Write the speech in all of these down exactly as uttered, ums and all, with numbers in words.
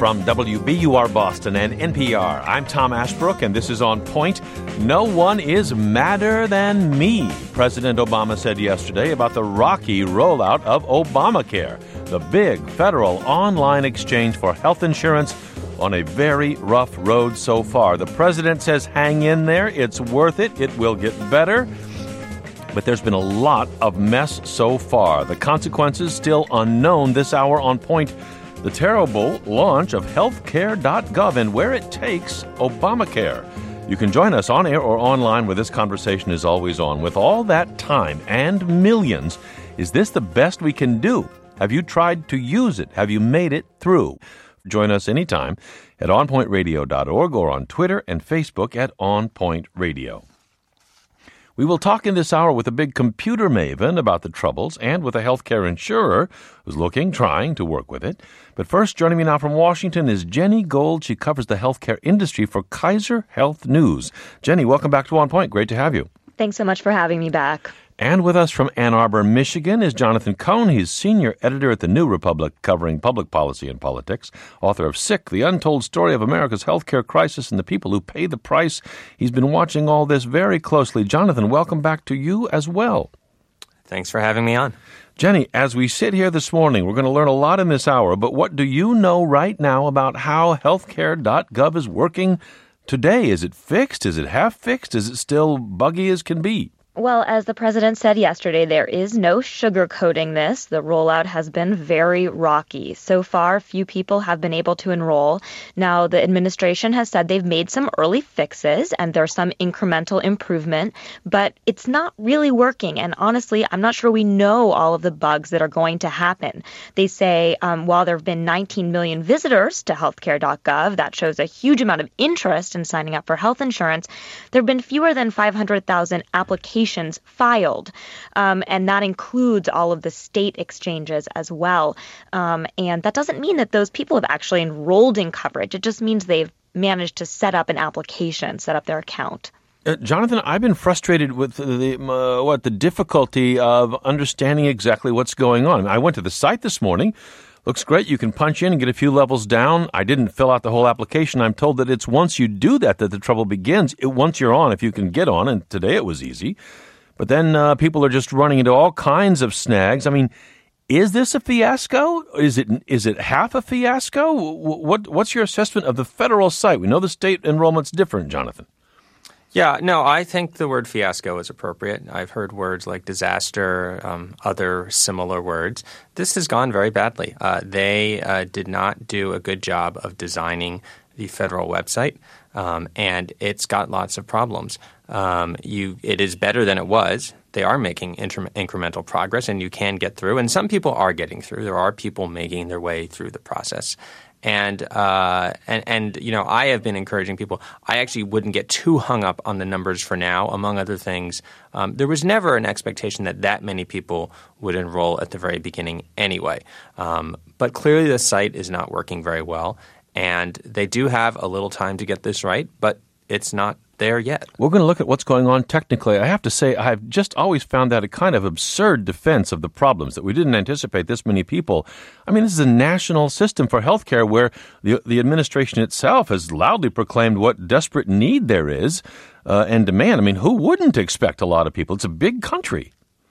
from W B U R Boston and N P R. I'm Tom Ashbrook, and this is On Point. No one is madder than me, President Obama said yesterday about the rocky rollout of Obamacare, the big federal online exchange for health insurance on a very rough road so far. The president says hang in there. It's worth it. It will get better. But there's been a lot of mess so far. The consequences still unknown. This hour on Point, the terrible launch of healthcare dot gov and where it takes Obamacare. You can join us on air or online where this conversation is always on. With all that time and millions, is this the best we can do? Have you tried to use it? Have you made it through? Join us anytime at on point radio dot org or on Twitter and Facebook at onpointradio. We will talk in this hour with a big computer maven about the troubles and with a healthcare insurer who's looking, trying to work with it. But first, joining me now from Washington is Jenny Gold. She covers the healthcare industry for Kaiser Health News. Jenny, welcome back to On Point. Great to have you. Thanks so much for having me back. And with us from Ann Arbor, Michigan, is Jonathan Cohn. He's senior editor at the New Republic, covering public policy and politics, author of Sick, The Untold Story of America's Healthcare Crisis and the People Who Pay the Price. He's been watching all this very closely. Jonathan, welcome back to you as well. Thanks for having me on. Jenny, as we sit here this morning, we're going to learn a lot in this hour, but what do you know right now about how healthcare dot gov is working today? Is it fixed? Is it half fixed? Is it still buggy as can be? Well, as the president said yesterday, there is no sugarcoating this. The rollout has been very rocky. So far, few people have been able to enroll. Now, the administration has said they've made some early fixes and there's some incremental improvement, but it's not really working. And honestly, I'm not sure we know all of the bugs that are going to happen. They say um, while there have been nineteen million visitors to healthcare dot gov, that shows a huge amount of interest in signing up for health insurance. There have been fewer than five hundred thousand applications filed, um, and that includes all of the state exchanges as well. Um, and that doesn't mean that those people have actually enrolled in coverage. It just means they've managed to set up an application, set up their account. Uh, Jonathan, I've been frustrated with the uh, what the difficulty of understanding exactly what's going on. I went to the site this morning. Looks great. You can punch in and get a few levels down. I didn't fill out the whole application. I'm told that it's once you do that that the trouble begins. It, once you're on, if you can get on, and today it was easy. But then uh, people are just running into all kinds of snags. I mean, is this a fiasco? Is it is it half a fiasco? What What's your assessment of the federal site? We know the state enrollment's different, Jonathan. Yeah, no, I think the word fiasco is appropriate. I've heard words like disaster, um, other similar words. This has gone very badly. Uh, they uh, did not do a good job of designing the federal website, um, and it's got lots of problems. Um, you, it is better than it was. They are making inter- incremental progress, and you can get through. And some people are getting through. There are people making their way through the process. And, uh, and, and, you know, I have been encouraging people. I actually wouldn't get too hung up on the numbers for now, among other things. Um, there was never an expectation that that many people would enroll at the very beginning anyway. Um, but clearly the site is not working very well. And they do have a little time to get this right, but it's not there yet. We're going to look at what's going on technically. I have to say, I've just always found that a kind of absurd defense of the problems, that we didn't anticipate this many people. I mean, this is a national system for healthcare where the, the administration itself has loudly proclaimed what desperate need there is uh, and demand. I mean, who wouldn't expect a lot of people? It's a big country.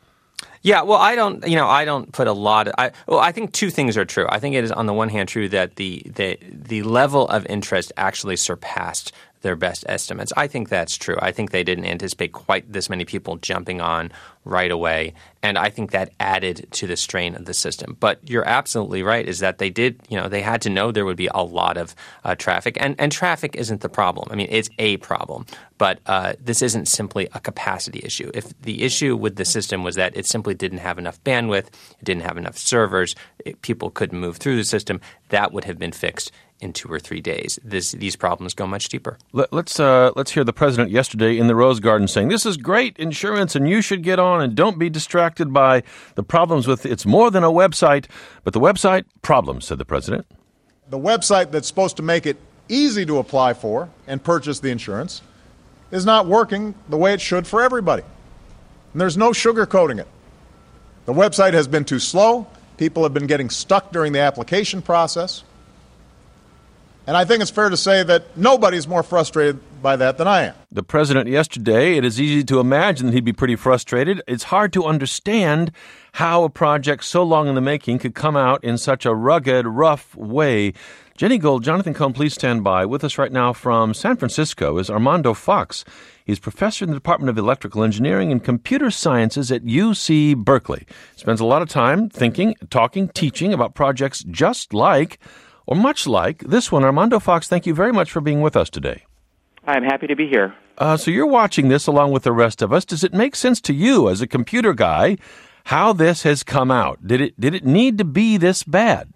Yeah, well, I don't, you know, I don't put a lot of, I, well, I think two things are true. I think it is on the one hand true that the, the, the level of interest actually surpassed their best estimates. I think that's true. I think they didn't anticipate quite this many people jumping on right away, and I think that added to the strain of the system. But you're absolutely right, is that they did, you know, they had to know there would be a lot of uh, traffic, and, and traffic isn't the problem. I mean, it's a problem, but uh, this isn't simply a capacity issue. If the issue with the system was that it simply didn't have enough bandwidth, it didn't have enough servers, it, people couldn't move through the system, that would have been fixed in two or three days. This, these problems go much deeper. Let, let's uh, let's hear the president yesterday in the Rose Garden saying, this is great insurance and you should get on and don't be distracted by the problems with it's more than a website. But the website, problems, said the president. The website that's supposed to make it easy to apply for and purchase the insurance is not working the way it should for everybody. And there's no sugarcoating it. The website has been too slow. People have been getting stuck during the application process. And I think it's fair to say that nobody's more frustrated by that than I am. The president yesterday, it is easy to imagine that he'd be pretty frustrated. It's hard to understand how a project so long in the making could come out in such a rugged, rough way. Jenny Gold, Jonathan Cohn, please stand by. With us right now from San Francisco is Armando Fox. He's professor in the Department of Electrical Engineering and Computer Sciences at U C Berkeley. Spends a lot of time thinking, talking, teaching about projects just like, or much like, this one. Armando Fox, thank you very much for being with us today. I'm happy to be here. Uh, so you're watching this along with the rest of us. Does it make sense to you as a computer guy how this has come out? Did it did it need to be this bad?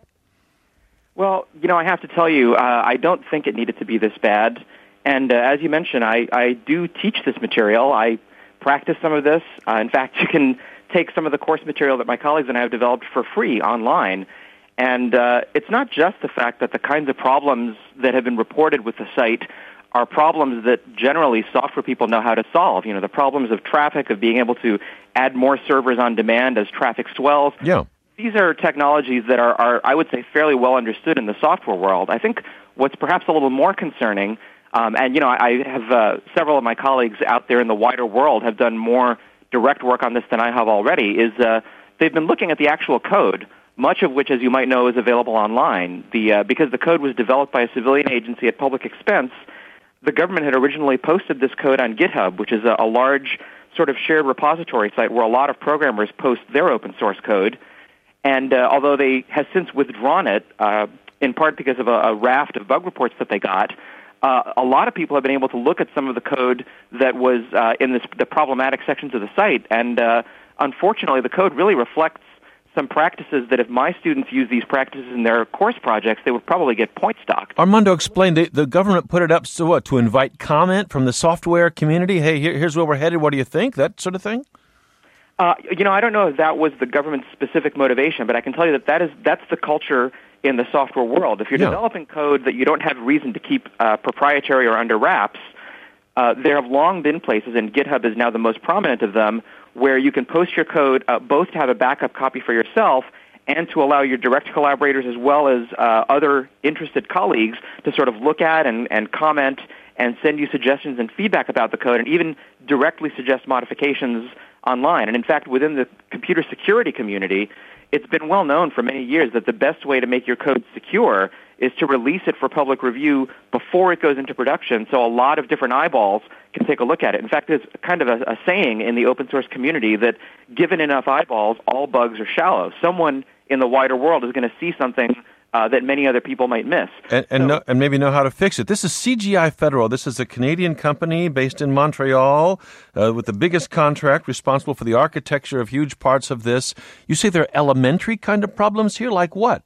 Well, you know, I have to tell you, uh, I don't think it needed to be this bad. And uh, as you mentioned, I, I do teach this material. I practice some of this. Uh, in fact, you can take some of the course material that my colleagues and I have developed for free online. And uh, it's not just the fact that the kinds of problems that have been reported with the site are problems that generally software people know how to solve. You know, the problems of traffic, of being able to add more servers on demand as traffic swells. Yeah. These are technologies that are, are, I would say, fairly well understood in the software world. I think what's perhaps a little more concerning, um, and, you know, I have uh, several of my colleagues out there in the wider world have done more direct work on this than I have already, is uh, they've been looking at the actual code, much of which, as you might know, is available online. The uh, because the code was developed by a civilian agency at public expense, the government had originally posted this code on GitHub, which is a, a large sort of shared repository site where a lot of programmers post their open source code. And uh, although they have since withdrawn it, uh, in part because of a, a raft of bug reports that they got, uh, a lot of people have been able to look at some of the code that was uh, in this, the problematic sections of the site. And uh, unfortunately, the code really reflects some practices that if my students use these practices in their course projects, they would probably get point stocked. Armando, explain. The, the government put it up so what, to invite comment from the software community? Hey, here, here's where we're headed. What do you think? That sort of thing? Uh, you know, I don't know if that was the government's specific motivation, but I can tell you that, that is, that's the culture in the software world. If you're yeah. developing code that you don't have reason to keep uh, proprietary or under wraps, uh, there have long been places, and GitHub is now the most prominent of them, where you can post your code uh, both to have a backup copy for yourself and to allow your direct collaborators as well as uh, other interested colleagues to sort of look at and, and comment and send you suggestions and feedback about the code and even directly suggest modifications online. And in fact, within the computer security community, it's been well known for many years that the best way to make your code secure is to release it for public review before it goes into production so a lot of different eyeballs can take a look at it. In fact, there's kind of a, a saying in the open source community that given enough eyeballs, all bugs are shallow. Someone in the wider world is going to see something uh, that many other people might miss. And, and, so, know, and maybe know how to fix it. This is C G I Federal. This is a Canadian company based in Montreal uh, with the biggest contract, responsible for the architecture of huge parts of this. You say there are elementary kind of problems here? Like what?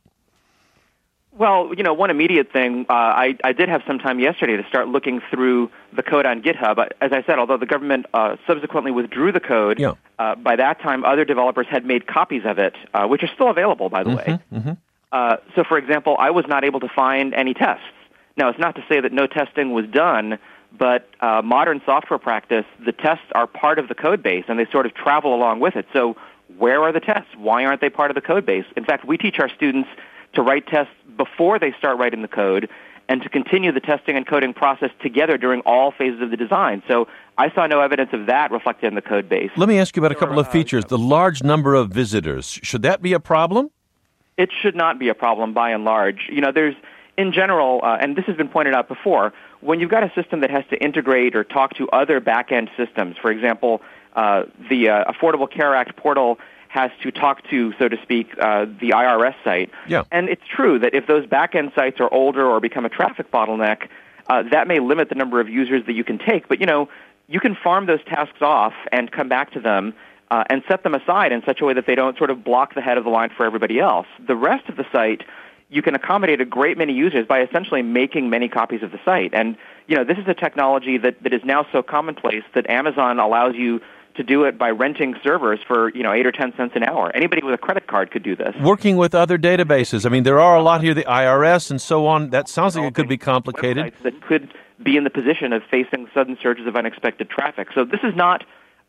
Well, you know, one immediate thing, uh, I, I did have some time yesterday to start looking through the code on GitHub. As I said, although the government uh, subsequently withdrew the code, yeah. uh, by that time other developers had made copies of it, uh, which are still available, by the mm-hmm, way. Mm-hmm. Uh, so, for example, I was not able to find any tests. Now, it's not to say that no testing was done, but uh, modern software practice, the tests are part of the code base, and they sort of travel along with it. So where are the tests? Why aren't they part of the code base? In fact, we teach our students to write tests before they start writing the code and to continue the testing and coding process together during all phases of the design. So I saw no evidence of that reflected in the code base. Let me ask you about a couple of features. The large number of visitors, should that be a problem? It should not be a problem by and large. You know, there's, in general, uh, and this has been pointed out before, when you've got a system that has to integrate or talk to other back-end systems, for example, uh, the uh, Affordable Care Act portal has to talk to, so to speak, uh, the I R S site. Yeah. And it's true that if those back-end sites are older or become a traffic bottleneck, uh, that may limit the number of users that you can take. But, you know, you can farm those tasks off and come back to them uh, and set them aside in such a way that they don't sort of block the head of the line for everybody else. The rest of the site, you can accommodate a great many users by essentially making many copies of the site. And, you know, this is a technology that, that is now so commonplace that Amazon allows you to do it by renting servers for, you know, eight or ten cents an hour. Anybody with a credit card could do this. Working with other databases. I mean, there are a lot here, the I R S and so on. That sounds like it could be complicated. Websites that could be in the position of facing sudden surges of unexpected traffic. So this is not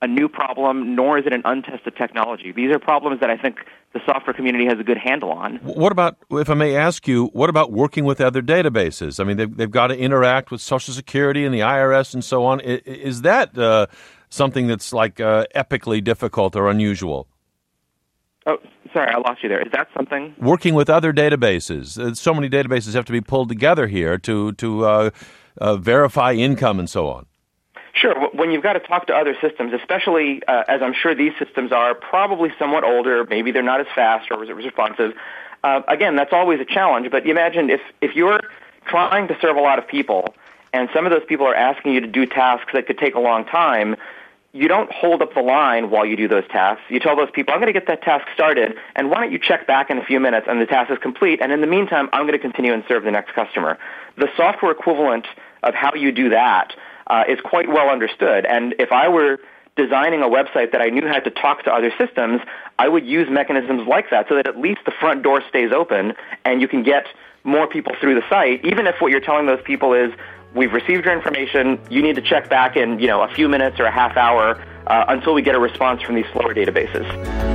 a new problem, nor is it an untested technology. These are problems that I think the software community has a good handle on. What about, if I may ask you, what about working with other databases? I mean, they've, they've got to interact with Social Security and the I R S and so on. Is, is that uh, something that's like uh, epically difficult or unusual? Oh, sorry, I lost you there. Is that something? Working with other databases. Uh, so many databases have to be pulled together here to, to uh, uh, verify income and so on. Sure. When you've got to talk to other systems, especially uh, as I'm sure these systems are probably somewhat older, maybe they're not as fast or as responsive, uh, again, that's always a challenge. But you imagine if, if you're trying to serve a lot of people and some of those people are asking you to do tasks that could take a long time, you don't hold up the line while you do those tasks. You tell those people, I'm going to get that task started, and why don't you check back in a few minutes and the task is complete, and in the meantime, I'm going to continue and serve the next customer. The software equivalent of how you do that Uh, is quite well understood. And if I were designing a website that I knew had to talk to other systems, I would use mechanisms like that so that at least the front door stays open and you can get more people through the site, even if what you're telling those people is, we've received your information, you need to check back in, you know, a few minutes or a half hour uh, until we get a response from these slower databases.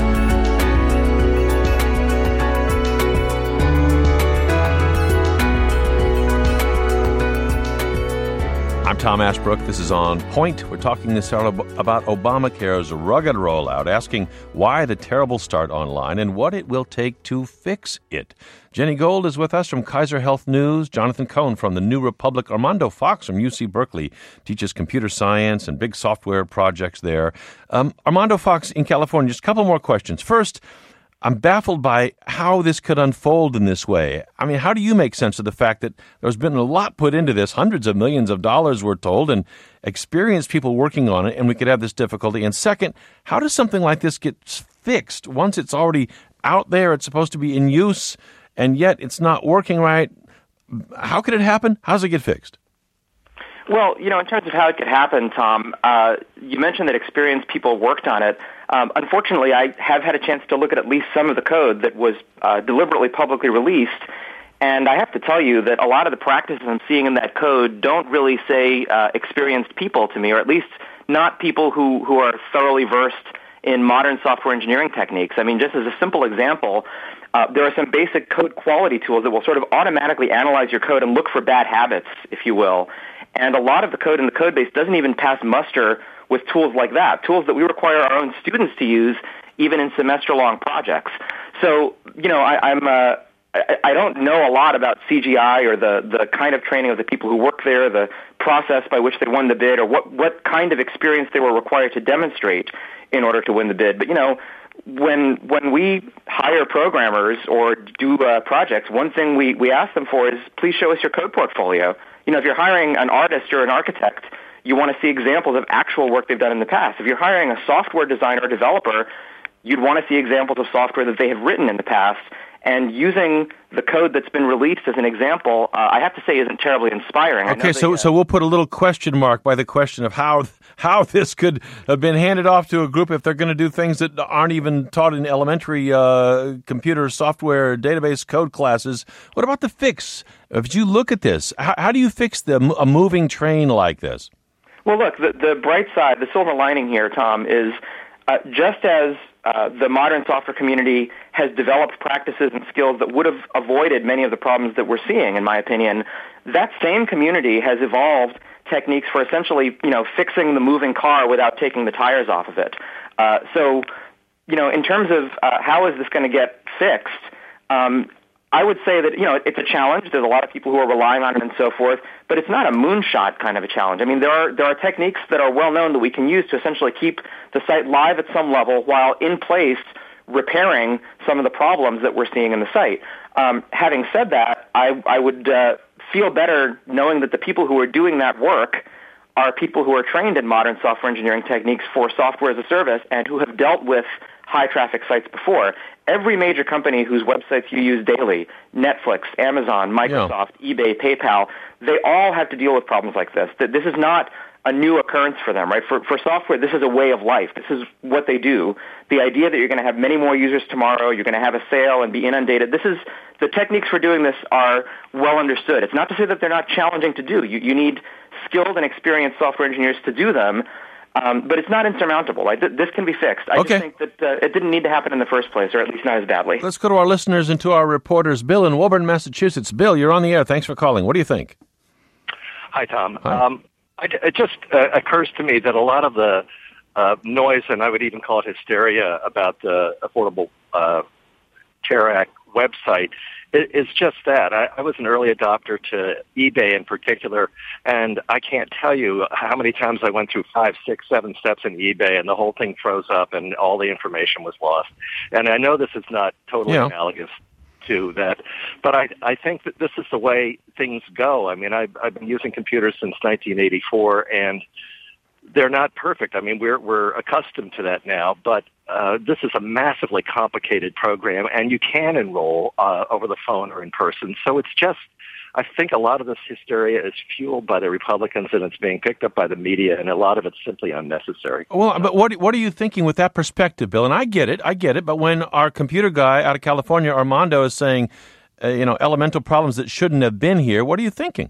I'm Tom Ashbrook. This is On Point. We're talking this hour about Obamacare's rugged rollout, asking why the terrible start online and what it will take to fix it. Jenny Gold is with us from Kaiser Health News. Jonathan Cohn from the New Republic. Armando Fox from U C Berkeley teaches computer science and big software projects there. Um, Armando Fox in California, just a couple more questions. First, I'm baffled by how this could unfold in this way. I mean, how do you make sense of the fact that there's been a lot put into this, hundreds of millions of dollars, we're told, and experienced people working on it, and we could have this difficulty? And second, how does something like this get fixed once it's already out there, it's supposed to be in use, and yet it's not working right? How could it happen? How does it get fixed? Well, you know, in terms of how it could happen, Tom, uh, you mentioned that experienced people worked on it. Um, unfortunately, I have had a chance to look at at least some of the code that was uh, deliberately publicly released, and I have to tell you that a lot of the practices I'm seeing in that code don't really say uh, experienced people to me, or at least not people who, who are thoroughly versed in modern software engineering techniques. I mean, just as a simple example, uh, there are some basic code quality tools that will sort of automatically analyze your code and look for bad habits, if you will. And a lot of the code in the code base doesn't even pass muster with tools like that, tools that we require our own students to use even in semester-long projects. So, you know, I, I'm uh, I, I don't know a lot about C G I or the, the kind of training of the people who work there, the process by which they won the bid, or what, what kind of experience they were required to demonstrate in order to win the bid. But, you know, when when we hire programmers or do uh, projects, one thing we, we ask them for is, please show us your code portfolio. You know, if you're hiring an artist or an architect, you want to see examples of actual work they've done in the past. If you're hiring a software designer or developer, you'd want to see examples of software that they have written in the past. And using the code that's been released as an example, uh, I have to say, isn't terribly inspiring. Okay, so they, uh, so we'll put a little question mark by the question of how how this could have been handed off to a group if they're going to do things that aren't even taught in elementary uh, computer software database code classes. What about the fix? If you look at this, how, how do you fix the, a moving train like this? Well, look, the, the bright side, the silver lining here, Tom, is uh, just as uh, the modern software community has developed practices and skills that would have avoided many of the problems that we're seeing, in my opinion, that same community has evolved techniques for essentially, you know, fixing the moving car without taking the tires off of it. Uh, so, you know, in terms of uh, how is this going to get fixed, um, I would say that, you know, it's a challenge. There's a lot of people who are relying on it and so forth, but it's not a moonshot kind of a challenge. I mean, there are there are techniques that are well known that we can use to essentially keep the site live at some level while in place repairing some of the problems that we're seeing in the site. Um, having said that, I, I would uh, feel better knowing that the people who are doing that work are people who are trained in modern software engineering techniques for software as a service and who have dealt with high-traffic sites before. Every major company whose websites you use daily, Netflix, Amazon, Microsoft, yeah. eBay, PayPal, they all have to deal with problems like this. This is not a new occurrence for them, right? For, for software, this is a way of life. This is what they do. The idea that you're going to have many more users tomorrow, you're going to have a sale and be inundated, this is, the techniques for doing this are well understood. It's not to say that they're not challenging to do. You, you need skilled and experienced software engineers to do them. Um, but it's not insurmountable, right? Th- this can be fixed. I Okay. just think that uh, it didn't need to happen in the first place, or at least not as badly. Let's go to our listeners and to our reporters. Bill in Woburn, Massachusetts. Bill, you're on the air. Thanks for calling. What do you think? Hi, Tom. Hi. Um, I, it just uh, occurs to me that a lot of the uh, noise, and I would even call it hysteria, about the Affordable uh, Care Act website is, is just that. I, I was an early adopter to eBay in particular, and I can't tell you how many times I went through five, six, seven steps in eBay, and the whole thing froze up, and all the information was lost. And I know this is not totally Yeah. analogous to that, but I, I think that this is the way things go. I mean, I've, I've been using computers since nineteen eighty-four, and they're not perfect. I mean, we're we're accustomed to that now, but uh, this is a massively complicated program, and you can enroll uh, over the phone or in person. So it's just, I think a lot of this hysteria is fueled by the Republicans, and it's being picked up by the media, and a lot of it's simply unnecessary. Well, but what what are you thinking with that perspective, Bill? And I get it, I get it. But when our computer guy out of California, Armando, is saying, uh, you know, elemental problems that shouldn't have been here, what are you thinking?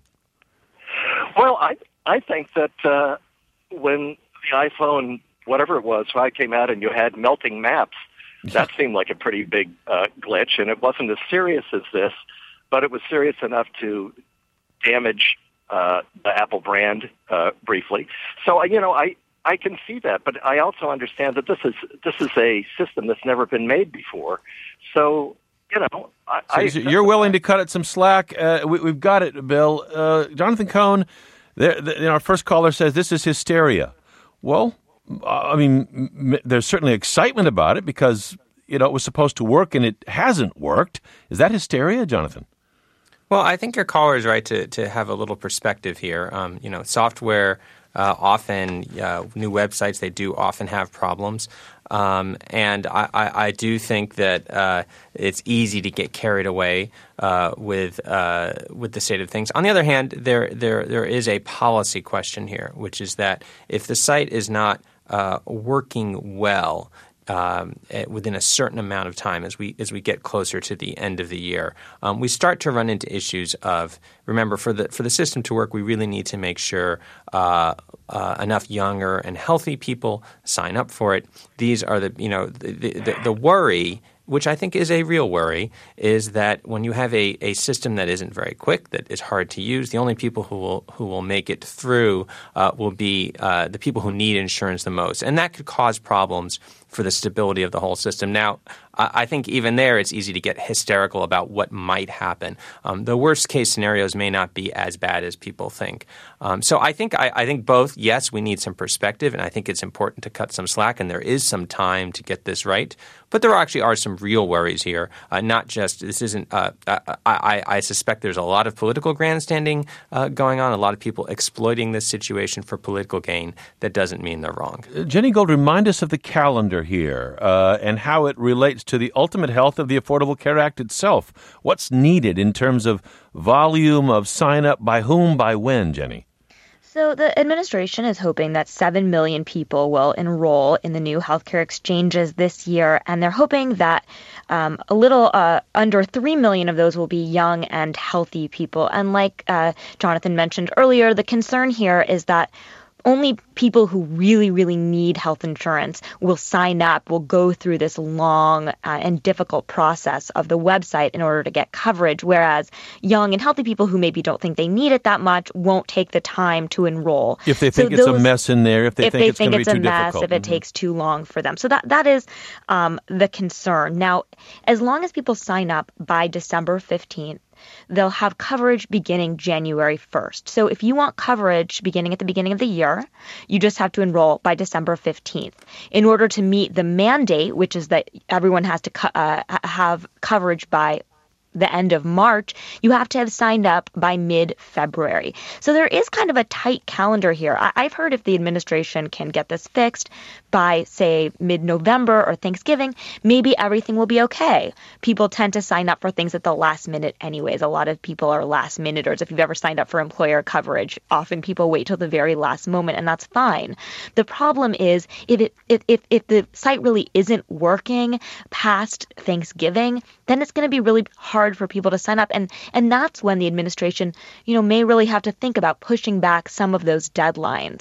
Well, I I think that uh, when the iPhone, whatever it was, five came out and you had melting maps, that seemed like a pretty big uh, glitch, and it wasn't as serious as this, but it was serious enough to damage uh, the Apple brand uh, briefly. So, you know, I, I can see that, but I also understand that this is this is a system that's never been made before. So, you know, I, So I you're willing to cut it some slack. Uh, we, we've got it, Bill. Uh, Jonathan Cohn, there, the, you know, our first caller says this is hysteria. Well, I mean, m- there's certainly excitement about it because, you know, it was supposed to work and it hasn't worked. Is that hysteria, Jonathan? Well, I think your caller is right to, to have a little perspective here. Um, you know, software uh, often, uh, new websites, they do often have problems. Um, and I, I, I do think that uh, it's easy to get carried away uh, with uh, with the state of things. On the other hand, there there there is a policy question here, which is that if the site is not uh, working well um, within a certain amount of time, as we as we get closer to the end of the year, um, we start to run into issues of, remember, for the for the system to work, we really need to make sure uh, uh, enough younger and healthy people sign up for it. These are the you know the the, the worry, which I think is a real worry, is that when you have a, a system that isn't very quick, that is hard to use, the only people who will who will make it through uh, will be uh, the people who need insurance the most, and that could cause problems for the stability of the whole system. Now, I think even there it's easy to get hysterical about what might happen. Um, the worst case scenarios may not be as bad as people think. Um, so I think I, I think both, yes, we need some perspective, and I think it's important to cut some slack, and there is some time to get this right. But there actually are some real worries here, uh, not just – this isn't uh, – I, I, I suspect there's a lot of political grandstanding uh, going on, a lot of people exploiting this situation for political gain. That doesn't mean they're wrong. Uh, Jenny Gold, remind us of the calendar here uh, and how it relates to the ultimate health of the Affordable Care Act itself. What's needed in terms of volume of sign-up, by whom, by when, Jenny? So the administration is hoping that seven million people will enroll in the new healthcare exchanges this year, and they're hoping that um, a little uh, under three million of those will be young and healthy people. And like uh, Jonathan mentioned earlier, the concern here is that only people who really, really need health insurance will sign up, will go through this long uh, and difficult process of the website in order to get coverage, whereas young and healthy people who maybe don't think they need it that much won't take the time to enroll. If they think so it's those, a mess in there, if they if think they it's think going to it's be too a mess, difficult. if it Mm-hmm. takes too long for them. So that that is um, the concern. Now, as long as people sign up by December fifteenth, they'll have coverage beginning January first. So if you want coverage beginning at the beginning of the year, you just have to enroll by December fifteenth. In order to meet the mandate, which is that everyone has to co- uh, have coverage by the end of March, you have to have signed up by mid-February. So there is kind of a tight calendar here. I- I've heard if the administration can get this fixed by, say, mid-November or Thanksgiving, maybe everything will be okay. People tend to sign up for things at the last minute anyways. A lot of people are last minuters. If you've ever signed up for employer coverage, often people wait till the very last moment, and that's fine. The problem is if it if if, if the site really isn't working past Thanksgiving, then it's going to be really hard for people to sign up. And and that's when the administration, you know, may really have to think about pushing back some of those deadlines.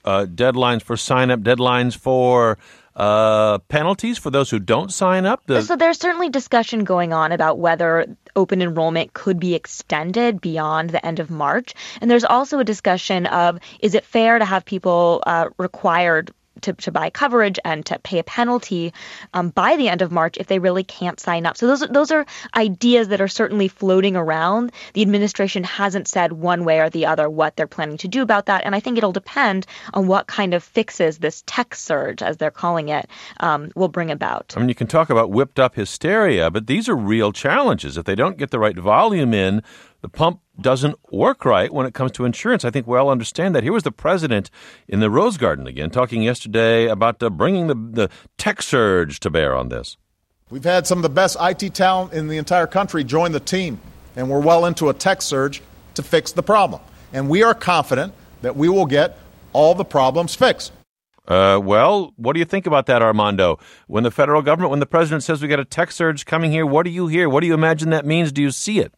uh, deadlines for sign-up, deadlines for uh, penalties for those who don't sign up? The- so there's certainly discussion going on about whether open enrollment could be extended beyond the end of March. And there's also a discussion of, is it fair to have people uh, required To, to buy coverage and to pay a penalty um, by the end of March if they really can't sign up. So those, those are ideas that are certainly floating around. The administration hasn't said one way or the other what they're planning to do about that. And I think it'll depend on what kind of fixes this tech surge, as they're calling it, um, will bring about. I mean, you can talk about whipped up hysteria, but these are real challenges. If they don't get the right volume in, the pump doesn't work right when it comes to insurance. I think we all understand that. Here was the president in the Rose Garden again, talking yesterday about uh, bringing the, the tech surge to bear on this. We've had some of the best I T talent in the entire country join the team, and we're well into a tech surge to fix the problem. And we are confident that we will get all the problems fixed. Uh, well, what do you think about that, Armando? When the federal government, when the president says we got a tech surge coming here, what do you hear? What do you imagine that means? Do you see it?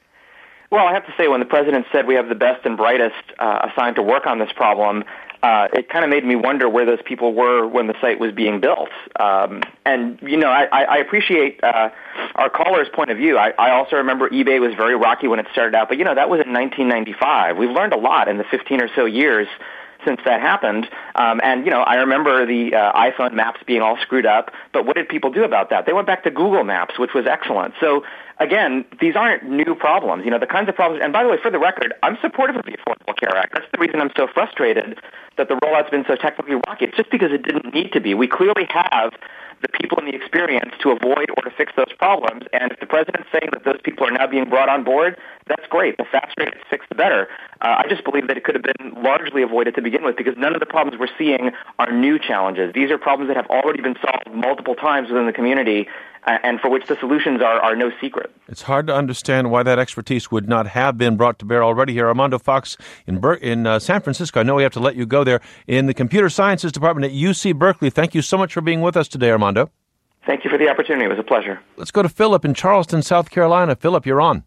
Well, I have to say, when the president said we have the best and brightest uh, assigned to work on this problem, uh, it kind of made me wonder where those people were when the site was being built. Um, and, you know, I, I appreciate uh, our caller's point of view. I, I also remember eBay was very rocky when it started out, but, you know, that was in nineteen ninety-five. We've learned a lot in the fifteen or so years since that happened. Um, and, you know, I remember the uh, iPhone maps being all screwed up, but what did people do about that? They went back to Google Maps, which was excellent. So, again, these aren't new problems. You know, the kinds of problems, and by the way, for the record, I'm supportive of the Affordable Care Act. That's the reason I'm so frustrated that the rollout's been so technically rocky. It's just because it didn't need to be. We clearly have the people and the experience to avoid or to fix those problems. And if the president's saying that those people are now being brought on board, that's great. The faster it's fixed, the better. Uh, I just believe that it could have been largely avoided to begin with, because none of the problems we're seeing are new challenges. These are problems that have already been solved multiple times within the community, uh, and for which the solutions are, are no secret. It's hard to understand why that expertise would not have been brought to bear already here. Armando Fox in Ber- in uh, San Francisco. I know we have to let you go there. In the Computer Sciences Department at U C Berkeley. Thank you so much for being with us today, Armando. Thank you for the opportunity. It was a pleasure. Let's go to Philip in Charleston, South Carolina. Philip, you're on.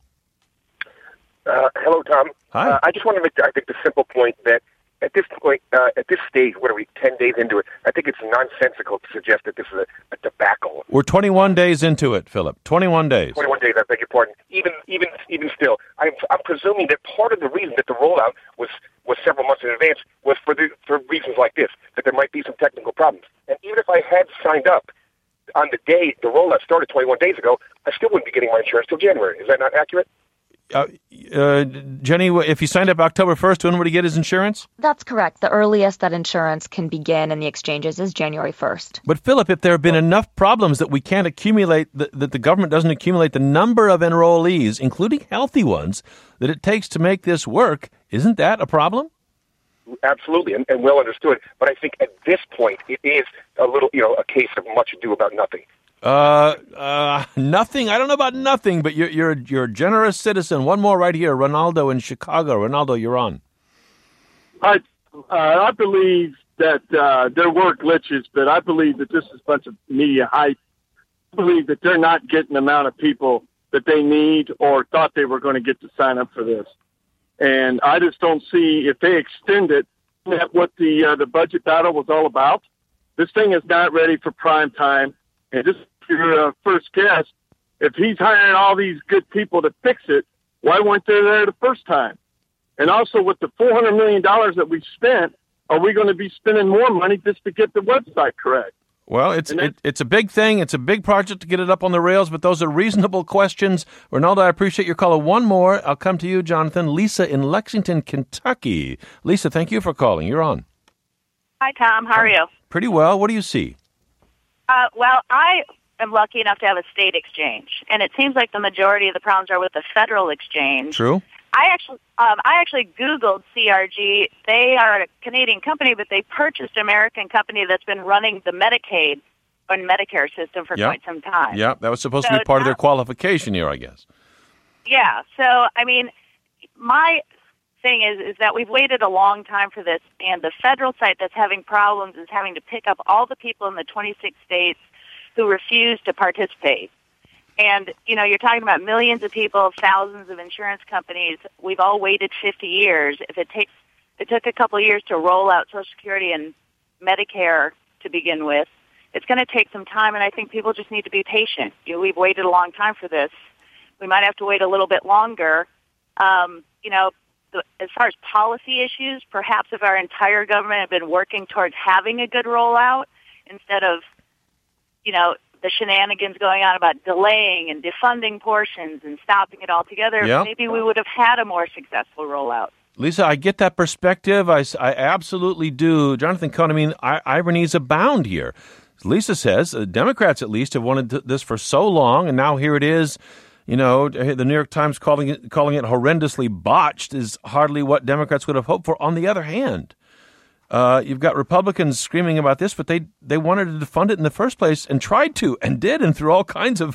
Uh, hello, Tom. Hi. Uh, I just want to make, I think, the simple point that at this point, uh, at this stage, what are we, ten days into it, I think it's nonsensical to suggest that this is a, a debacle. We're twenty-one days into it, Philip. twenty-one days. twenty-one days, I beg your pardon. Even even, even still, I'm, I'm presuming that part of the reason that the rollout was, was several months in advance was for, the, for reasons like this, that there might be some technical problems. And even if I had signed up on the day the rollout started twenty-one days ago, I still wouldn't be getting my insurance till January. Is that not accurate? Uh, uh, Jenny, if he signed up October first, when would he get his insurance? That's correct. The earliest that insurance can begin in the exchanges is January first. But, Philip, if there have been enough problems that we can't accumulate, that, that the government doesn't accumulate the number of enrollees, including healthy ones, that it takes to make this work, isn't that a problem? Absolutely, and, and well understood. But I think at this point, it is a little, you know, a case of much ado about nothing. Uh, uh, nothing. I don't know about nothing, but you're you're you're a generous citizen. One more right here, Ronaldo in Chicago. Ronaldo, you're on. I uh, I believe that uh, there were glitches, but I believe that this is a bunch of media hype. I believe that they're not getting the amount of people that they need or thought they were going to get to sign up for this. And I just don't see, if they extend it, that what the uh, the budget battle was all about. This thing is not ready for prime time. And just for your uh, first guess, if he's hiring all these good people to fix it, why weren't they there the first time? And also, with the four hundred million dollars that we spent, are we going to be spending more money just to get the website correct? Well, it's it, it's a big thing. It's a big project to get it up on the rails, but those are reasonable questions. Ronaldo, I appreciate your call. One more. I'll come to you, Jonathan. Lisa in Lexington, Kentucky. Lisa, thank you for calling. You're on. Hi, Tom. How are you? Pretty well. What do you see? Uh, well, I am lucky enough to have a state exchange, and it seems like the majority of the problems are with the federal exchange. True. I actually, um, I actually Googled C R G. They are a Canadian company, but they purchased an American company that's been running the Medicaid and Medicare system for yep. quite some time. Yeah, that was supposed so to be part now, of their qualification year, I guess. Yeah. So, I mean, my thing is is that we've waited a long time for this, and the federal site that's having problems is having to pick up all the people in the twenty-six states who refuse to participate. And, you know, you're talking about millions of people, thousands of insurance companies. We've all waited fifty years. If it takes It took a couple of years to roll out Social Security and Medicare to begin with. It's going to take some time, and I think people just need to be patient. You know, we've waited a long time for this. We might have to wait a little bit longer. Um, you know, the, as far as policy issues, perhaps if our entire government had been working towards having a good rollout instead of, you know, the shenanigans going on about delaying and defunding portions and stopping it altogether, yep. maybe we would have had a more successful rollout. Lisa, I get that perspective. I, I absolutely do. Jonathan Cohn, I mean, I, ironies abound here. Lisa says, uh, Democrats at least have wanted this for so long, and now here it is. You know, the New York Times calling it calling it horrendously botched is hardly what Democrats would have hoped for. On the other hand, uh, you've got Republicans screaming about this, but they, they wanted to defund it in the first place and tried to and did and threw all kinds of,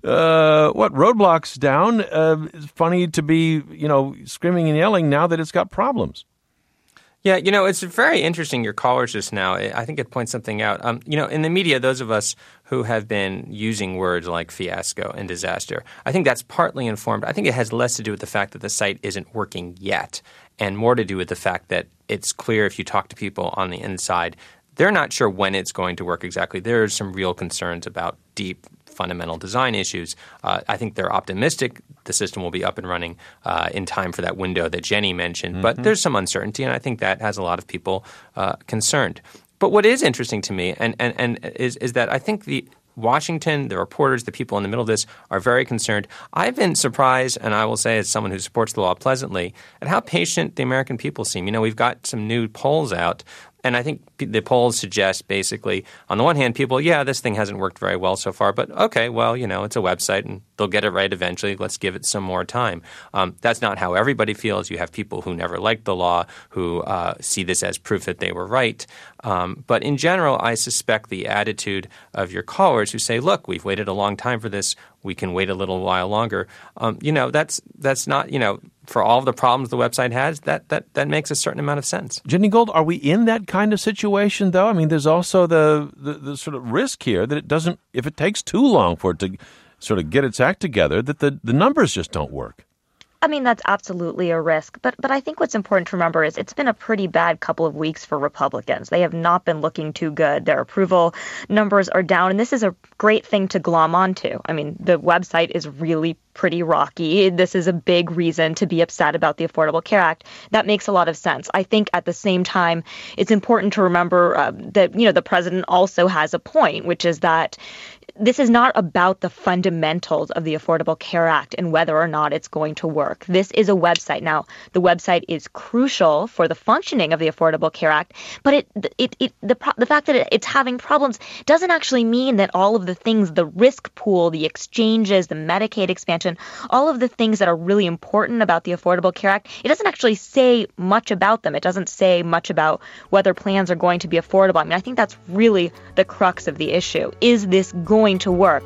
uh, what, roadblocks down. Uh, it's funny to be, you know, screaming and yelling now that it's got problems. Yeah, you know, it's very interesting, your callers just now. I think it points something out. Um, you know, in the media, those of us who have been using words like fiasco and disaster, I think that's partly informed. I think it has less to do with the fact that the site isn't working yet and more to do with the fact that it's clear if you talk to people on the inside, they're not sure when it's going to work exactly. There are some real concerns about deep fundamental design issues. Uh, I think they're optimistic the system will be up and running uh, in time for that window that Jenny mentioned. Mm-hmm. But there's some uncertainty, and I think that has a lot of people uh, concerned. But what is interesting to me and, and, and is, is that I think the Washington, the reporters, the people in the middle of this are very concerned. I've been surprised, and I will say as someone who supports the law pleasantly, at how patient the American people seem. You know, we've got some new polls out. And I think the polls suggest basically, on the one hand, people, yeah, this thing hasn't worked very well so far, but okay, well, you know, it's a website and they'll get it right eventually. Let's give it some more time. Um, that's not how everybody feels. You have people who never liked the law who uh, see this as proof that they were right. Um, but in general, I suspect the attitude of your callers who say, look, we've waited a long time for this. We can wait a little while longer. Um, you know, that's that's not, you know, for all of the problems the website has, that, that, that makes a certain amount of sense. Jenny Gold, are we in that kind of situation, though? I mean, there's also the, the, the sort of risk here that it doesn't, if it takes too long for it to sort of get its act together, that the, the numbers just don't work. I mean, that's absolutely a risk. But but I think what's important to remember is it's been a pretty bad couple of weeks for Republicans. They have not been looking too good. Their approval numbers are down. And this is a great thing to glom onto. I mean, the website is really pretty rocky. This is a big reason to be upset about the Affordable Care Act. That makes a lot of sense. I think at the same time, it's important to remember uh, that, you know, the president also has a point, which is that this is not about the fundamentals of the Affordable Care Act and whether or not it's going to work. This is a website. Now, the website is crucial for the functioning of the Affordable Care Act, but it, it, it the, the fact that it's having problems doesn't actually mean that all of the things, the risk pool, the exchanges, the Medicaid expansion, all of the things that are really important about the Affordable Care Act, it doesn't actually say much about them. It doesn't say much about whether plans are going to be affordable. I mean, I think that's really the crux of the issue. Is this going to work?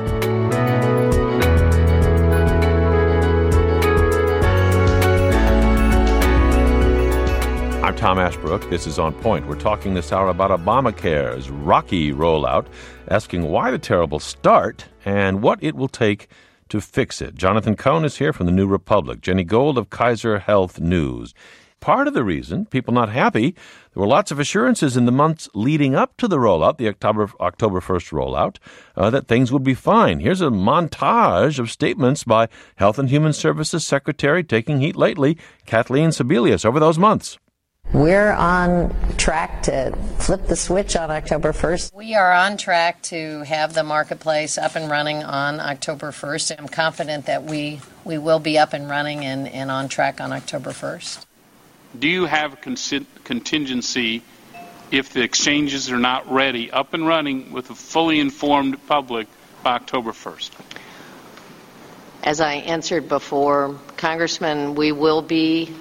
I'm Tom Ashbrook. This is On Point. We're talking this hour about Obamacare's rocky rollout, asking why the terrible start and what it will take to fix it. Jonathan Cohn is here from the New Republic. Jenny Gold of Kaiser Health News. Part of the reason people not happy, there were lots of assurances in the months leading up to the rollout, the October October first rollout, uh, that things would be fine. Here's a montage of statements by Health and Human Services Secretary taking heat lately, Kathleen Sebelius, over those months. We're on track to flip the switch on October first. We are on track to have the marketplace up and running on October first. I'm confident that we, we will be up and running and, and on track on October first. Do you have a contingency if the exchanges are not ready, up and running with a fully informed public by October first? As I answered before, Congressman, we will be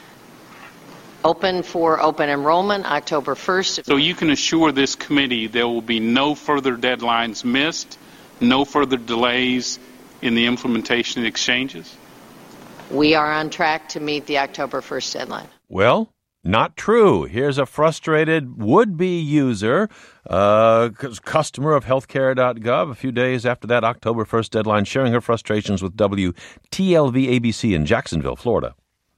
open for open enrollment October first. So you can assure this committee there will be no further deadlines missed, no further delays in the implementation of exchanges? We are on track to meet the October first deadline. Well, not true. Here's a frustrated would-be user, uh, customer of healthcare dot gov, a few days after that October first deadline, sharing her frustrations with W T L V A B C in Jacksonville, Florida.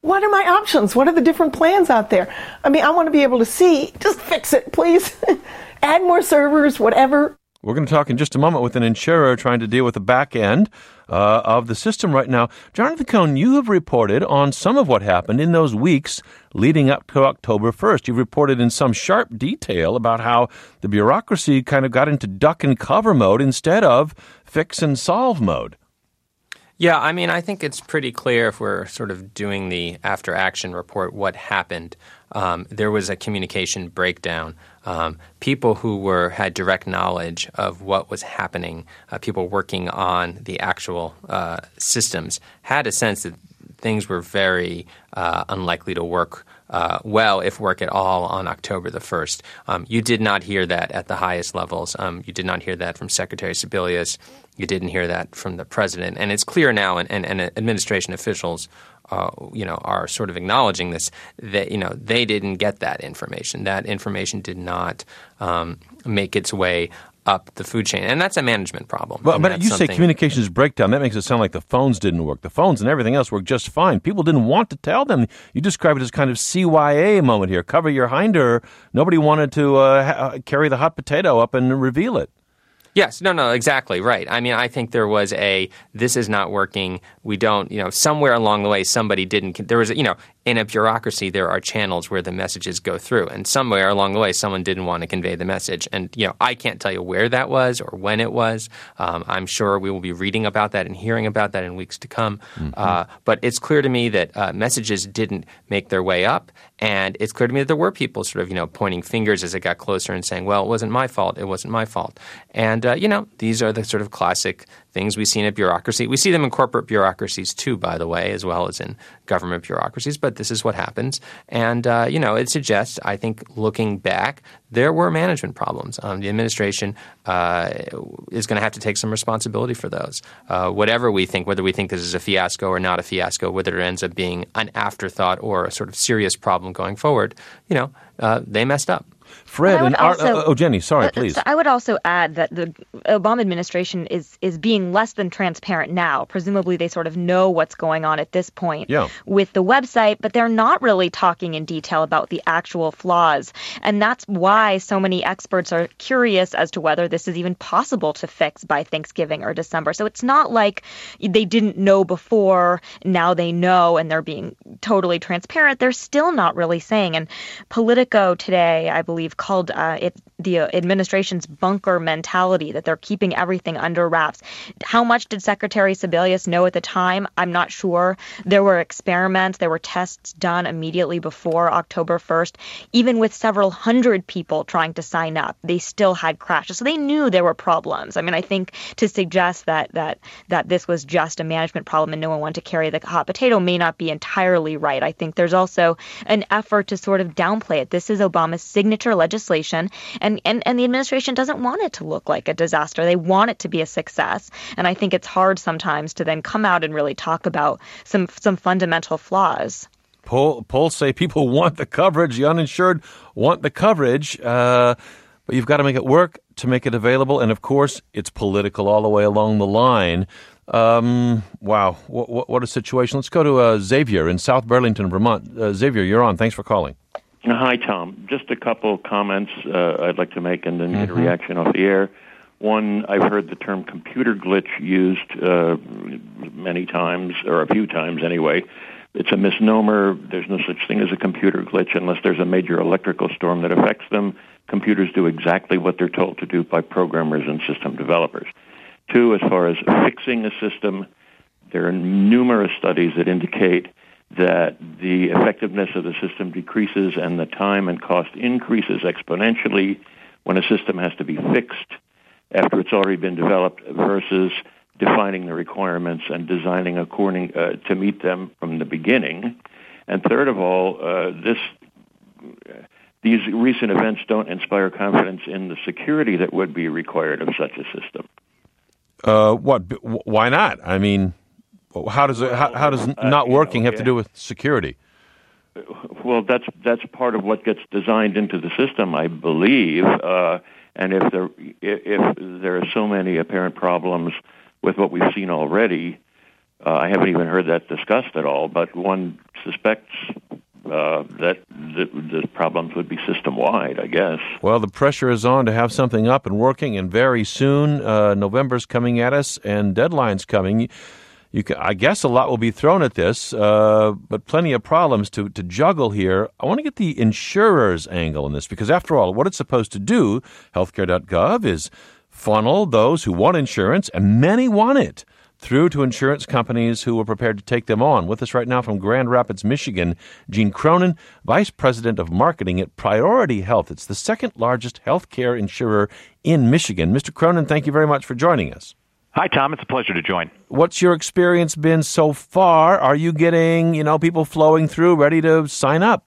what are my options? What are the different plans out there? I mean, I want to be able to see, just fix it, please. Add more servers, whatever. We're going to talk in just a moment with an insurer trying to deal with the back end uh, of the system right now. Jonathan Cohn, you have reported on some of what happened in those weeks leading up to October first. You've reported in some sharp detail about how the bureaucracy kind of got into duck and cover mode instead of fix and solve mode. Yeah, I mean, I think it's pretty clear if we're sort of doing the after-action report what happened. Um, there was a communication breakdown. Um, people who were had direct knowledge of what was happening, uh, people working on the actual uh, systems, had a sense that things were very uh, unlikely to work uh, well, if work at all, on October the first. Um, you did not hear that at the highest levels. Um, you did not hear that from Secretary Sebelius. You didn't hear that from the president. And it's clear now, and, and, and administration officials Uh, you know, are sort of acknowledging this, that, you know, they didn't get that information. That information did not um, make its way up the food chain. And that's a management problem. Well, but you say communications breakdown. That makes it sound like the phones didn't work. The phones and everything else worked just fine. People didn't want to tell them. You describe it as kind of C Y A moment here. Cover your hinder. Nobody wanted to uh, ha- carry the hot potato up and reveal it. Yes, no, no, exactly right. I mean, I think there was a, this is not working. We don't, you know, somewhere along the way somebody didn't, there was, a, you know, in a bureaucracy there are channels where the messages go through. And somewhere along the way someone didn't want to convey the message. And, you know, I can't tell you where that was or when it was. Um, I'm sure we will be reading about that and hearing about that in weeks to come. Mm-hmm. Uh, but it's clear to me that uh, messages didn't make their way up. And it's clear to me that there were people sort of, you know, pointing fingers as it got closer and saying, well, it wasn't my fault. It wasn't my fault. And, uh, you know, these are the sort of classic things we see in a bureaucracy. We see them in corporate bureaucracies too, by the way, as well as in government bureaucracies. But this is what happens. And, uh, you know, it suggests, I think, looking back, there were management problems. Um, the administration uh, is going to have to take some responsibility for those. Uh, whatever we think, whether we think this is a fiasco or not a fiasco, whether it ends up being an afterthought or a sort of serious problem going forward, you know, uh, they messed up. Fred and also, Ar- oh, Jenny, sorry, please. I would also add that the Obama administration is is being less than transparent now. Presumably, they sort of know what's going on at this point yeah. with the website, but they're not really talking in detail about the actual flaws. And that's why so many experts are curious as to whether this is even possible to fix by Thanksgiving or December. So it's not like they didn't know before, now they know, and they're being totally transparent. They're still not really saying. And Politico today, I believe, called uh, it the uh, administration's bunker mentality, that they're keeping everything under wraps. How much did Secretary Sebelius know at the time? I'm not sure. There were experiments, there were tests done immediately before October first. Even with several hundred people trying to sign up, they still had crashes. So they knew there were problems. I mean, I think to suggest that that that this was just a management problem and no one wanted to carry the hot potato may not be entirely right. I think there's also an effort to sort of downplay it. This is Obama's signature legislation, and, and, and the administration doesn't want it to look like a disaster. They want it to be a success. And I think it's hard sometimes to then come out and really talk about some some fundamental flaws. Poll, polls say people want the coverage. The uninsured want the coverage. Uh, but you've got to make it work to make it available. And, of course, it's political all the way along the line. Um, wow. What, what, what a situation. Let's go to uh, Xavier in South Burlington, Vermont. Uh, Xavier, you're on. Thanks for calling. Hi, Tom. Just a couple comments uh, I'd like to make and then get a Mm-hmm. reaction off the air. One, I've heard the term computer glitch used uh, many times, or a few times anyway. It's a misnomer. There's no such thing as a computer glitch unless there's a major electrical storm that affects them. Computers do exactly what they're told to do by programmers and system developers. Two, as far as fixing a system, there are numerous studies that indicate that the effectiveness of the system decreases and the time and cost increases exponentially when a system has to be fixed after it's already been developed versus defining the requirements and designing according uh, to meet them from the beginning. And third of all, uh, this uh, these recent events don't inspire confidence in the security that would be required of such a system. Uh, what? Why not? I mean, how does it, how, how does uh, not working know, have to do with security? Well, that's that's part of what gets designed into the system, I believe. Uh, and if there if there are so many apparent problems with what we've seen already, Uh, I haven't even heard that discussed at all, but one suspects uh, that the, the problems would be system-wide, I guess. Well, the pressure is on to have something up and working, and very soon, uh, November's coming at us, and deadline's coming. You can, I guess a lot will be thrown at this, uh, but plenty of problems to, to juggle here. I want to get the insurer's angle in this, because after all, what it's supposed to do, healthcare dot gov, is funnel those who want insurance, and many want it, through to insurance companies who are prepared to take them on. With us right now from Grand Rapids, Michigan, Gene Cronin, Vice President of Marketing at Priority Health. It's the second largest healthcare insurer in Michigan. Mister Cronin, thank you very much for joining us. Hi, Tom. It's a pleasure to join. What's your experience been so far? Are you getting, you know, people flowing through, ready to sign up?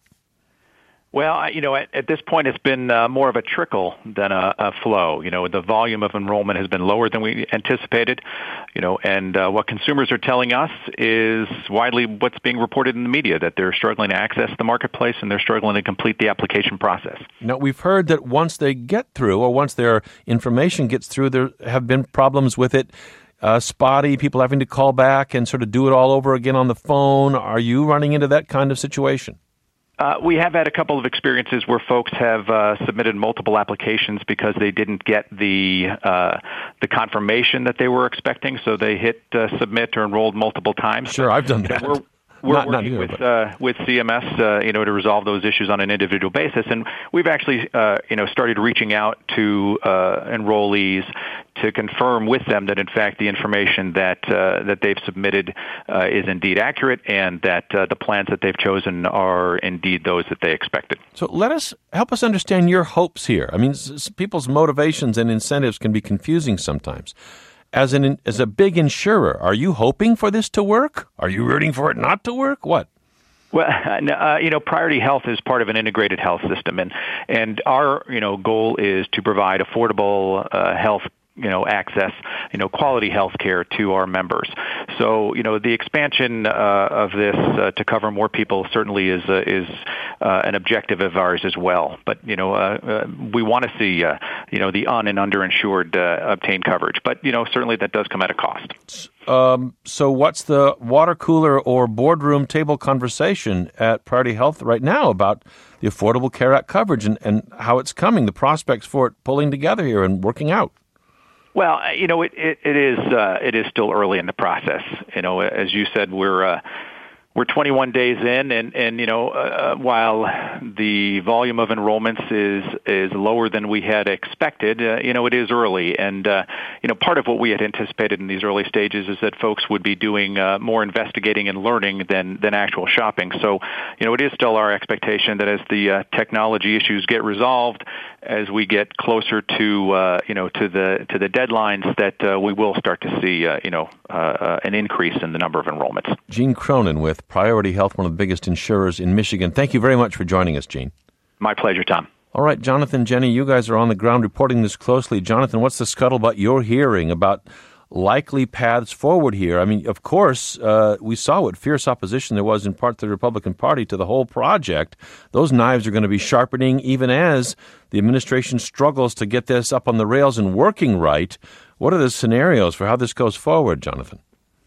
Well, you know, at, at this point, it's been uh, more of a trickle than a, a flow. You know, the volume of enrollment has been lower than we anticipated, you know, and uh, what consumers are telling us is widely what's being reported in the media, that they're struggling to access the marketplace and they're struggling to complete the application process. Now, we've heard that once they get through, or once their information gets through, there have been problems with it. Uh, spotty, people having to call back and sort of do it all over again on the phone. Are you running into that kind of situation? Uh, we have had a couple of experiences where folks have uh, submitted multiple applications because they didn't get the uh, the confirmation that they were expecting, so they hit uh, submit or enrolled multiple times. Sure, I've done that. We're, we're not, working not here, with uh, with C M S, uh, you know, to resolve those issues on an individual basis, and we've actually, uh, you know, started reaching out to uh, enrollees to confirm with them that, in fact, the information that uh, that they've submitted uh, is indeed accurate, and that uh, the plans that they've chosen are indeed those that they expected. So let us help us understand your hopes here. I mean, s- people's motivations and incentives can be confusing sometimes. As an as a big insurer, are you hoping for this to work? Are you rooting for it not to work? What? Well, uh, you know, Priority Health is part of an integrated health system, and and our you know goal is to provide affordable uh, health. you know, access, you know, quality health care to our members. So, you know, the expansion uh, of this uh, to cover more people certainly is uh, is uh, an objective of ours as well. But, you know, uh, uh, we want to see, uh, you know, the un- and underinsured uh, obtain coverage. But, you know, certainly that does come at a cost. Um, so what's the water cooler or boardroom table conversation at Priority Health right now about the Affordable Care Act coverage and, and how it's coming, the prospects for it pulling together here and working out? Well, you know, it, it, it is uh, it is still early in the process. You know, as you said, we're uh, we're twenty-one days in, and, and you know, uh, while the volume of enrollments is is lower than we had expected, uh, you know, it is early, and uh, you know, part of what we had anticipated in these early stages is that folks would be doing uh, more investigating and learning than than actual shopping. So, you know, it is still our expectation that as the uh, technology issues get resolved, as we get closer to uh, you know to the to the deadlines, that uh, we will start to see uh, you know uh, uh, an increase in the number of enrollments. Gene Cronin with Priority Health, one of the biggest insurers in Michigan. Thank you very much for joining us, Gene. My pleasure, Tom. All right, Jonathan, Jenny, you guys are on the ground reporting this closely. Jonathan, what's the scuttlebutt you're hearing about likely paths forward here? I mean, of course, uh, we saw what fierce opposition there was in part of the Republican Party to the whole project. Those knives are going to be sharpening even as the administration struggles to get this up on the rails and working right. What are the scenarios for how this goes forward, Jonathan?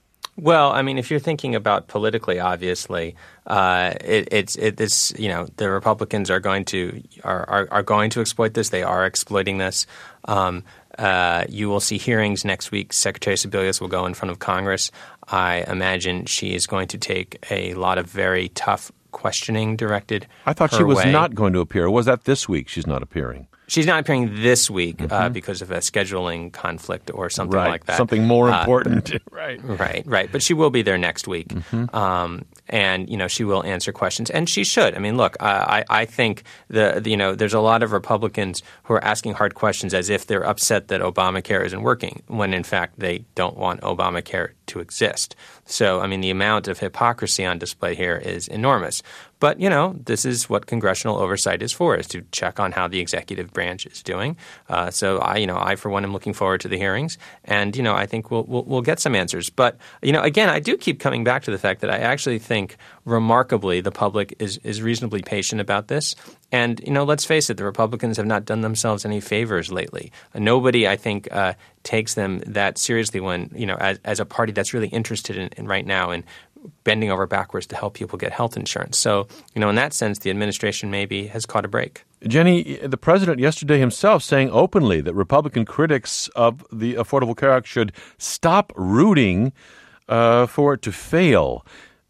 Well, I mean, if you're thinking about politically, obviously, uh, it, it's it, this. You know, the Republicans are going to are, are, are going to exploit this. They are exploiting this. Um, uh, you will see hearings next week. Secretary Sebelius will go in front of Congress. I imagine she is going to take a lot of very tough questioning directed. I thought her she was way. not going to appear. Was that this week? She's not appearing. She's not appearing this week Mm-hmm. uh, because of a scheduling conflict or something right. like that. Something more Uh, important. right. Right, right. But she will be there next week. Mm-hmm. Um, and, you know, she will answer questions. And she should. I mean, look, I, I think, the, the you know, there's a lot of Republicans who are asking hard questions as if they're upset that Obamacare isn't working, when, in fact, they don't want Obamacare to exist. So, I mean, the amount of hypocrisy on display here is enormous. But, you know, this is what congressional oversight is for, is to check on how the executive branch is doing. Uh, so, I, you know, I, for one, am looking forward to the hearings. And, you know, I think we'll, we'll we'll get some answers. But, you know, again, I do keep coming back to the fact that I actually think remarkably the public is, is reasonably patient about this. And, you know, let's face it, the Republicans have not done themselves any favors lately. Uh, nobody, I think, uh, takes them that seriously when, you know, as, as a party that's really interested in, in right now in bending over backwards to help people get health insurance. So, you know, in that sense, the administration maybe has caught a break. Jenny, the president yesterday himself saying openly that Republican critics of the Affordable Care Act should stop rooting uh, for it to fail.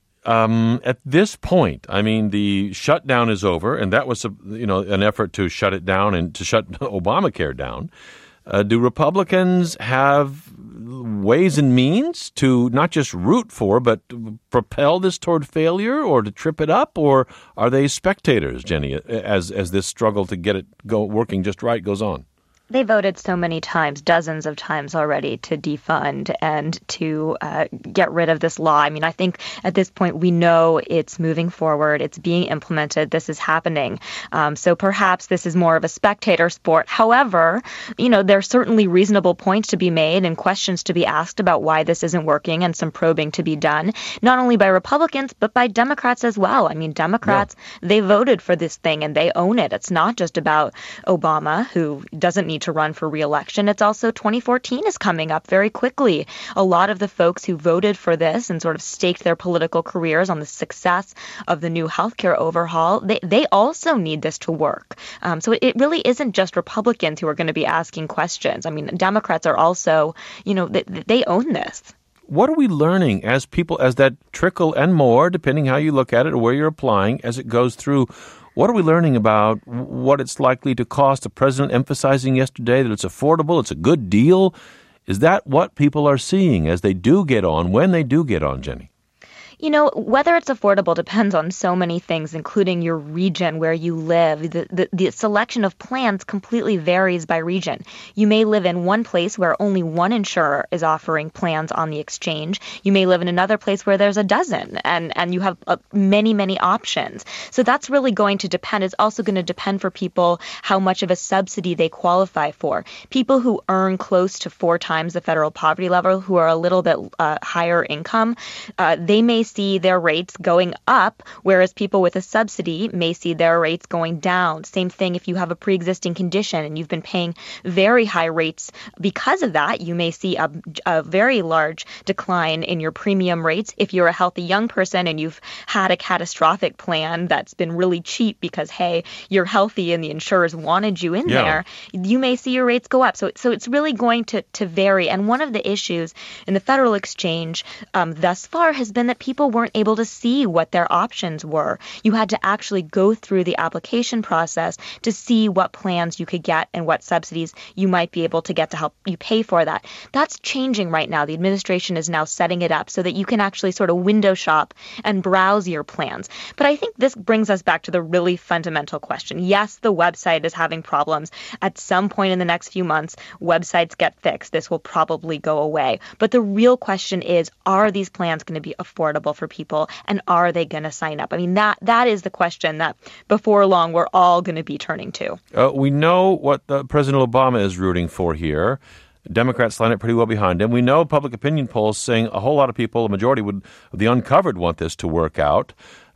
Um, at this point, I mean, the shutdown is over, and that was, a, you know, an effort to shut it down and to shut Obamacare down. Uh, do Republicans have ways and means to not just root for, but propel this toward failure or to trip it up? Or are they spectators, Jenny, as as this struggle to get it go working just right goes on? They voted so many times, dozens of times already, to defund and to uh, get rid of this law. I mean, I think at this point we know it's moving forward. It's being implemented. This is happening. Um, so perhaps this is more of a spectator sport. However, you know, there are certainly reasonable points to be made and questions to be asked about why this isn't working and some probing to be done, not only by Republicans, but by Democrats as well. I mean, Democrats, yeah. They voted for this thing and they own it. It's not just about Obama, who doesn't need to run for re-election. It's also twenty fourteen is coming up very quickly. A lot of the folks who voted for this and sort of staked their political careers on the success of the new healthcare overhaul, they, they also need this to work. Um, so it really isn't just Republicans who are going to be asking questions. I mean, Democrats are also, you know, they, they own this. What are we learning as people, as that trickle and more, depending how you look at it or where you're applying, as it goes through? What are we learning about what it's likely to cost? The president emphasizing yesterday that it's affordable, it's a good deal. Is that what people are seeing as they do get on, when they do get on, Jenny? You know, whether it's affordable depends on so many things, including your region where you live. The, the, the selection of plans completely varies by region. You may live in one place where only one insurer is offering plans on the exchange. You may live in another place where there's a dozen and, and you have uh, many, many options. So that's really going to depend. It's also going to depend for people how much of a subsidy they qualify for. People who earn close to four times the federal poverty level, who are a little bit uh, higher income, uh, they may see their rates going up, whereas people with a subsidy may see their rates going down. Same thing if you have a pre-existing condition and you've been paying very high rates because of that, you may see a, a very large decline in your premium rates. If you're a healthy young person and you've had a catastrophic plan that's been really cheap because, hey, you're healthy and the insurers wanted you in yeah. there, you may see your rates go up. So, so it's really going to, to vary. And one of the issues in the federal exchange um, thus far has been that people People weren't able to see what their options were. You had to actually go through the application process to see what plans you could get and what subsidies you might be able to get to help you pay for that. That's changing right now. The administration is now setting it up so that you can actually sort of window shop and browse your plans. But I think this brings us back to the really fundamental question. Yes, the website is having problems. At some point in the next few months, websites get fixed. This will probably go away. But the real question is, are these plans going to be affordable for people, and are they going to sign up? I mean, that that is the question that before long we're all going to be turning to. Uh, we know what uh, President Obama is rooting for here. Democrats line up pretty well behind him. We know public opinion polls saying a whole lot of people, a majority would, the uncovered, want this to work out.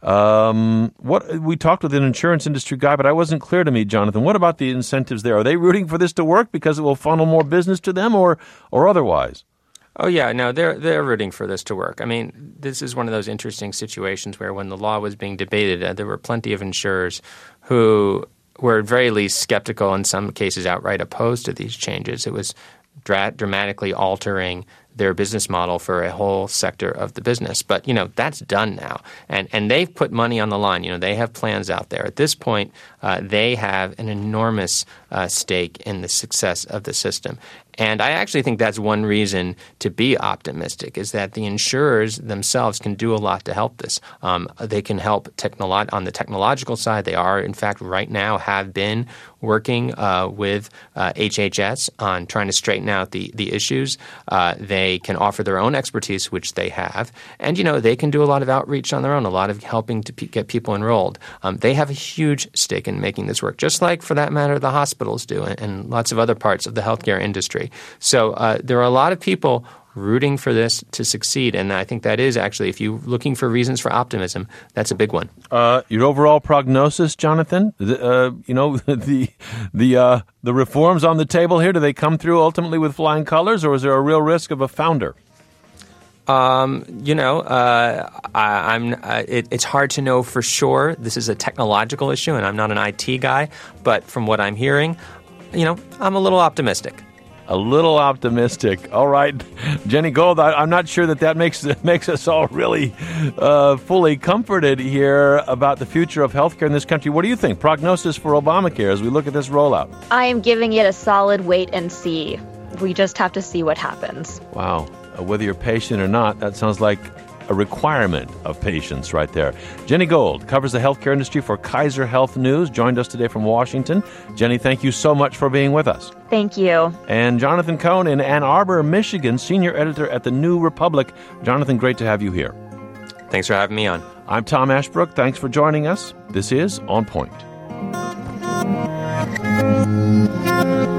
Um, what we talked with an insurance industry guy, but I wasn't clear to me, Jonathan. What about the incentives there? Are they rooting for this to work because it will funnel more business to them, or or otherwise? Oh, yeah. No, they're they're rooting for this to work. I mean, this is one of those interesting situations where when the law was being debated, uh, there were plenty of insurers who were at very least skeptical, in some cases outright opposed to these changes. It was dra- dramatically altering their business model for a whole sector of the business. But, you know, that's done now. And and they've put money on the line. You know, they have plans out there. At this point, uh, they have an enormous uh, stake in the success of the system. And I actually think that's one reason to be optimistic, is that the insurers themselves can do a lot to help this. Um, they can help technolo- on the technological side. They are, in fact, right now have been working uh, with uh, H H S on trying to straighten out the, the issues. Uh, they can offer their own expertise, which they have. And, you know, they can do a lot of outreach on their own, a lot of helping to p- get people enrolled. Um, they have a huge stake in making this work, just like, for that matter, the hospitals do and, and lots of other parts of the healthcare industry. So uh, there are a lot of people rooting for this to succeed. And I think that is actually, if you're looking for reasons for optimism, that's a big one. Uh, your overall prognosis, Jonathan, the, uh, you know, the the uh, the reforms on the table here, do they come through ultimately with flying colors, or is there a real risk of a founder? Um, you know, uh, I, I'm. Uh, it, it's hard to know for sure. This is a technological issue, and I'm not an I T guy. But from what I'm hearing, you know, I'm a little optimistic. A little optimistic. All right, Jenny Gold, I, I'm not sure that that makes makes us all really uh, fully comforted here about the future of healthcare in this country. What do you think? Prognosis for Obamacare as we look at this rollout? I am giving it a solid wait and see. We just have to see what happens. Wow. Uh, whether you're patient or not, that sounds like a requirement of patience right there. Jenny Gold covers the healthcare industry for Kaiser Health News, joined us today from Washington. Jenny, thank you so much for being with us. Thank you. And Jonathan Cohn in Ann Arbor, Michigan, senior editor at the New Republic. Jonathan, great to have you here. Thanks for having me on. I'm Tom Ashbrook. Thanks for joining us. This is On Point.